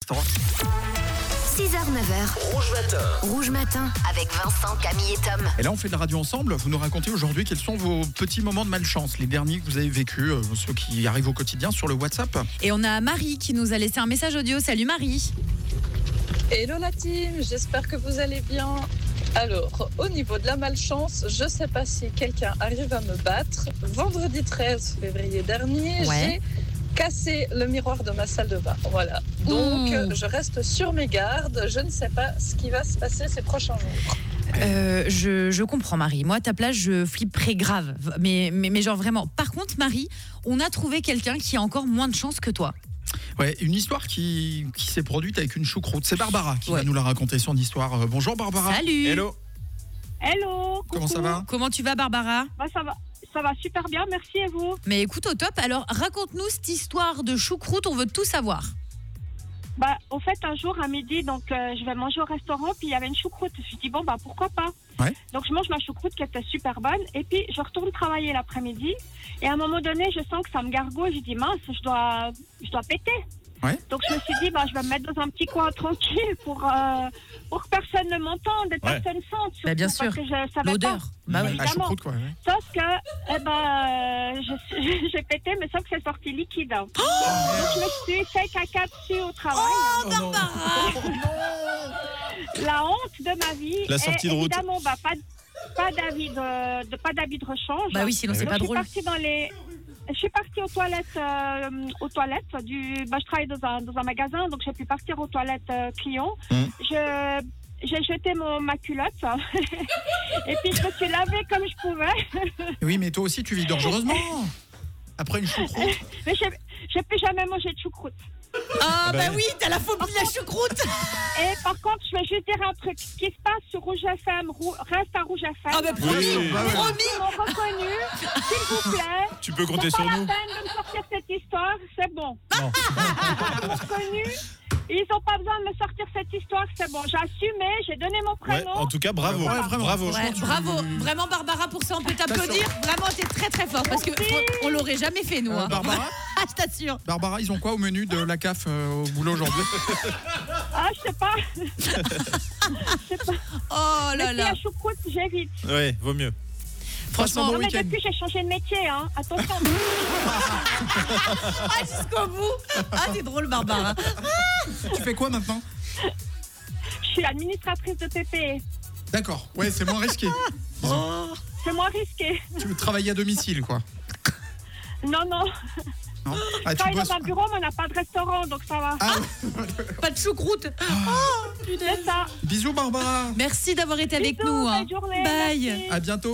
instant. 6h, 9h. Rouge Matin avec Vincent, Camille et Tom. Et là, on fait de la radio ensemble. Vous nous racontez aujourd'hui quels sont vos petits moments de malchance, les derniers que vous avez vécus, ceux qui arrivent au quotidien sur le WhatsApp. Et on a Marie qui nous a laissé un message audio. Salut Marie. Hello la team, j'espère que vous allez bien. Alors, au niveau de la malchance, je ne sais pas si quelqu'un arrive à me battre. Vendredi 13 février dernier, j'ai cassé le miroir de ma salle de bain. Voilà. Donc, je reste sur mes gardes. Je ne sais pas ce qui va se passer ces prochains jours. Je comprends Marie. Moi à ta place je flipperais grave. Mais genre vraiment. Par contre Marie, on a trouvé quelqu'un qui a encore moins de chance que toi. Ouais, une histoire qui s'est produite avec une choucroute. C'est Barbara qui va nous la raconter, son histoire. Bonjour Barbara. Salut. Hello. Comment ça va ? Comment tu vas Barbara ? Ça va super bien, merci et vous ? Mais écoute au top, alors raconte-nous cette histoire de choucroute, on veut tout savoir. Au fait, un jour à midi, donc je vais manger au restaurant, puis il y avait une choucroute. Je me suis dit, pourquoi pas ? Ouais. Donc je mange ma choucroute qui était super bonne, et puis je retourne travailler l'après-midi, et à un moment donné, je sens que ça me gargouille, je dis, mince, je dois péter. Ouais. Donc je me suis dit, je vais me mettre dans un petit coin tranquille pour que personne ne m'entende et personne sente. Bah, bien sûr, parce que je savais l'odeur. pas. Bah oui. La choucroute quoi. Ouais. Sauf que, j'ai pété, mais sauf que c'est sorti liquide. Donc je me suis fait caca dessus au travail. Oh Barbara. La honte de ma vie. La sortie de route. Évidemment, pas d'habit de rechange. Bah oui, sinon c'est pas drôle. Je suis partie aux toilettes je travaille dans un magasin, donc j'ai pu partir aux toilettes clients. J'ai jeté ma culotte et puis je me suis lavée comme je pouvais. Oui, mais toi aussi tu vis dangereusement. Après une choucroute. Mais j'ai plus jamais mangé de choucroute. Ah bah oui, t'as la phobie de la choucroute. Et par contre, je vais juste dire un truc. Ce qui se passe sur Rouge FM, reste à Rouge FM. Ah bah promis, Ils m'ont reconnu, s'il vous plaît. Tu peux compter sur nous. C'est pas la peine de me sortir cette histoire, c'est bon. Non. Ils m'ont reconnu. Ils n'ont pas besoin de me sortir cette histoire, c'est bon. J'ai assumé, j'ai donné mon prénom. En tout cas, bravo. Ouais, vraiment. Bravo. Ouais, bravo, vraiment Barbara, pour ça on peut t'applaudir. Vraiment t'es très très fort parce que on l'aurait jamais fait nous. Barbara, je t'assure. Barbara, ils ont quoi au menu de la CAF au boulot aujourd'hui ? Ah, je sais pas. Oh là Mais là. la choucroute, j'évite. Ouais, vaut mieux. Franchement, Non, bon mais week-end. depuis, j'ai changé de métier, hein. Attention. Ah jusqu'au bout. Ah t'es drôle Barbara. Tu fais quoi maintenant ? Je suis administratrice de PPE. D'accord, ouais, c'est moins risqué. C'est moins risqué. Tu veux travailler à domicile, quoi. Non. Non ? Ah, Je tu travaille bosses. dans un bureau, mais on n'a pas de restaurant, donc ça va. Ah, Pas de choucroute. C'est ça. bisous Barbara. Merci d'avoir été avec Bisous, nous. belle journée, Bye. merci. À bientôt.